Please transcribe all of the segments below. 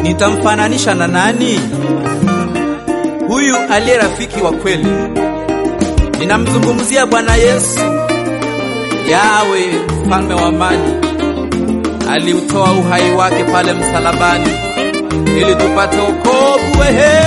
nitamfananisha na nani? Huyu aliye rafiki wa kweli. Ninamzungumzia Bwana Yesu, Yawe, mfalme wa amani. Aliutoa uhai wake pale msalabani ili tupate wokovu.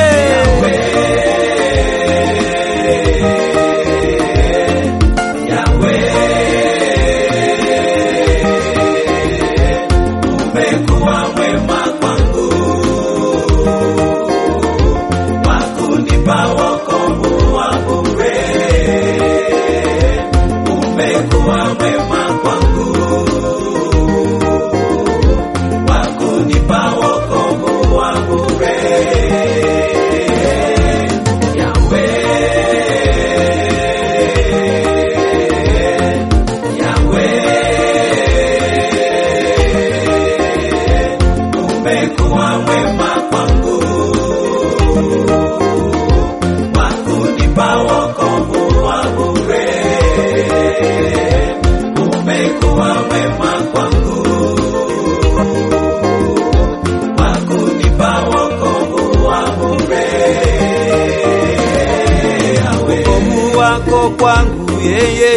Kwangu yeye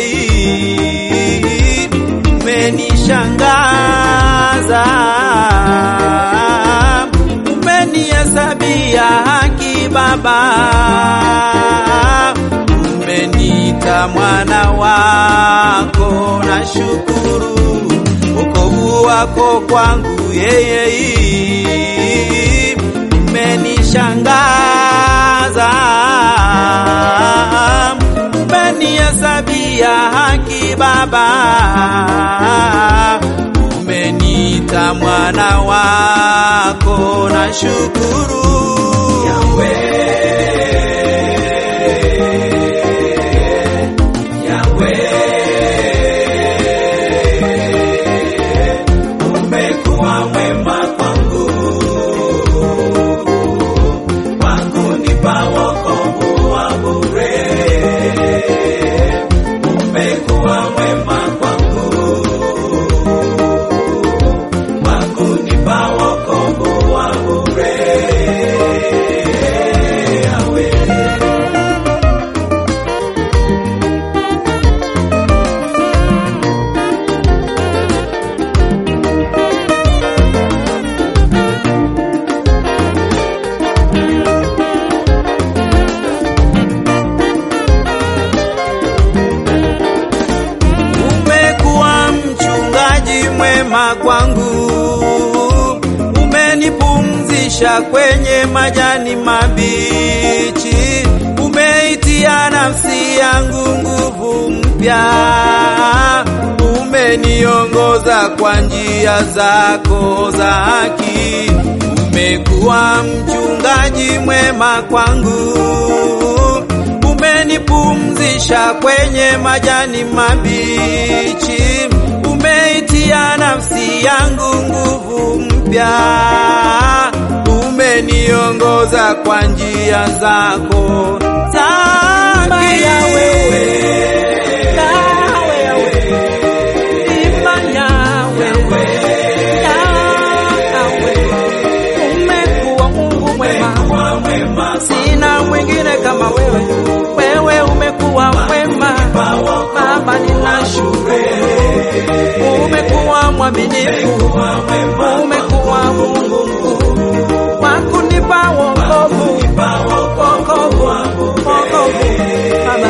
umenishangaza, umenihesabia haki Baba, umeniita mwana wako, na shukuru. Wokovu wako kwangu yeye umenishangaza, umenihesabia haki Baba, umeniita mwana wako, na shukuru. Umekuwa mwema kwangu, wakunipa wokovu wa bure. Umekuwa mwema kwangu, wakunipa wokovu wa bure. Kwangu umenipumzisha kwenye majani mabichi, umeitia nafsi yangu nguvu mpya, umeniongoza kwa njia zako za haki. Umekuwa mchungaji mwema kwangu, umenipumzisha kwenye majani mabichi, umeitia nafsi yangu nguvu mpya, umeniongoza kwa njia zako za haki. Umekuwa Mungu mwema, sina mwingine kama wewe. Wewe umekuwa mwema Baba, ninashukuru. Umekuwa mwaminifu, umekuwa Mungu mkuu, wakunipa wokovu Baba.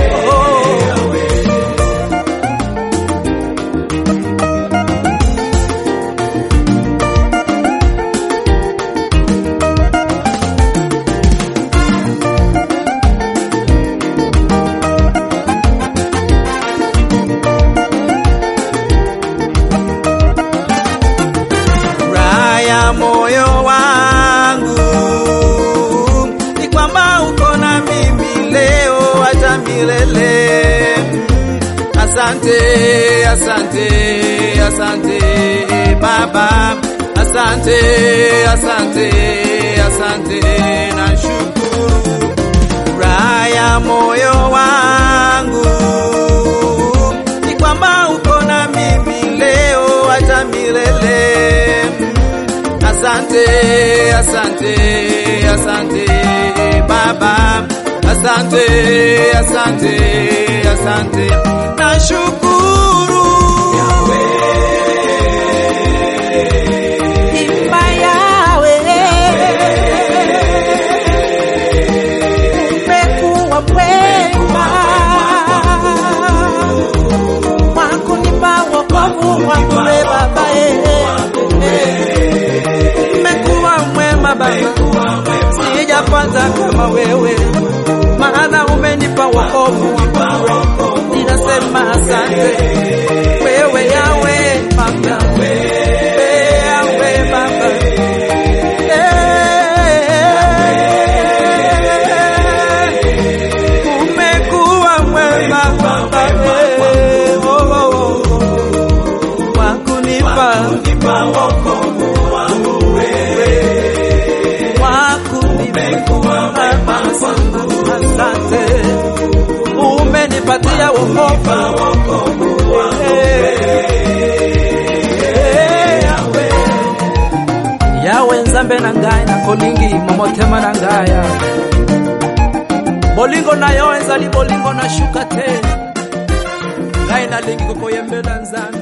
Moyo wangu ni kwamba uko na mimi leo hata milele. Asante, asante, asante Baba, asante, asante, asante, na shukuru. Raha ya moyo wangu ni kwamba uko na mimi leo hata milele. Asante, Asante, asante, asante Baba, asante, asante, asante, nashukuru Yahweh, imba Yahweh, umekuwa mwema, wakunipa wokovu wangu Baba, umekuwa mwema Baba, sijapata kama wewe, maana umenipa wokovu, ninasema asante wewe Yahweh Baba, Yahweh Baba, umekuwa mwema Baba, wakunipa wokovu wangu wewe, asante, umenipatia wokovu Yahweh nzambe na ngai na kolingi momotema na ngaya bolingo na yo enzali bolingo na shuka te ngai na lingi kokoyembela nzambe